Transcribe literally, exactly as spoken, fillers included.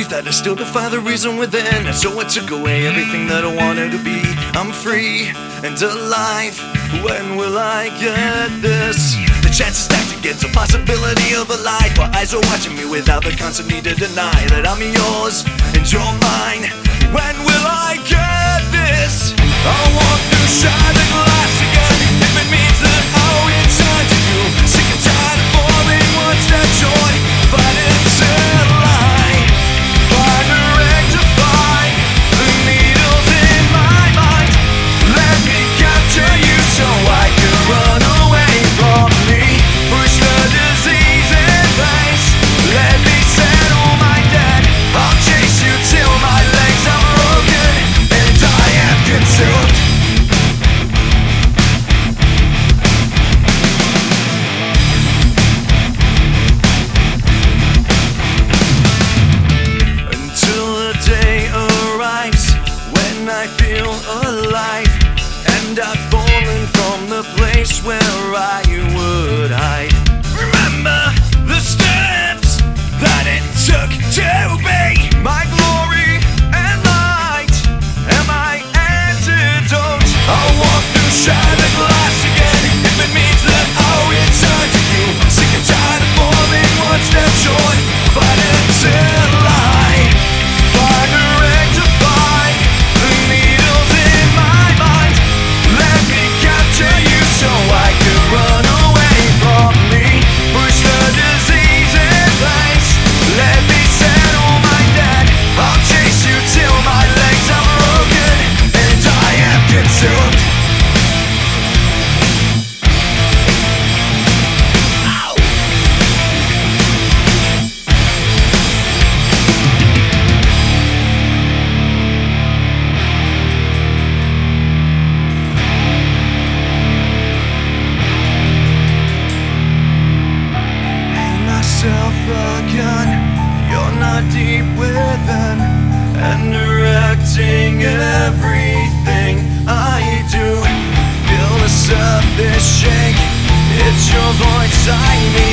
belief that I still defy the reason within. And so I took away everything that I wanted to be. I'm free and alive. When will I get this? The chance is stacked against the possibility of a life, while eyes are watching me without the constant need to deny that I'm yours and you're mine. When will I get this? I'll walk through shattered glass again, if it means that I'll return to you. Sick and tired of falling one step short, fighting till I find a rectify the needles in my mind. Let me capture you so I can run away from me. Push the disease in place. Let me settle my debt. I'll chase you till my legs are broken and I am consumed. Until the day arrives when I feel alive and I've fallen from the place where I would hide. Remember the steps that it took to be my glory and light and my antidote. I'll walk through shattered glass again, if it means that I'll return to you. Sick and tired of falling one step short, fighting till I find a rectify the needles in my mind. Let me capture you so I can run away from me. Push the disease in place. Let me settle my debt. I'll chase you till my legs are broken and I am consumed. A gun, you're not deep within, and directing everything I do. Feel the surface shake, it's your voice I need.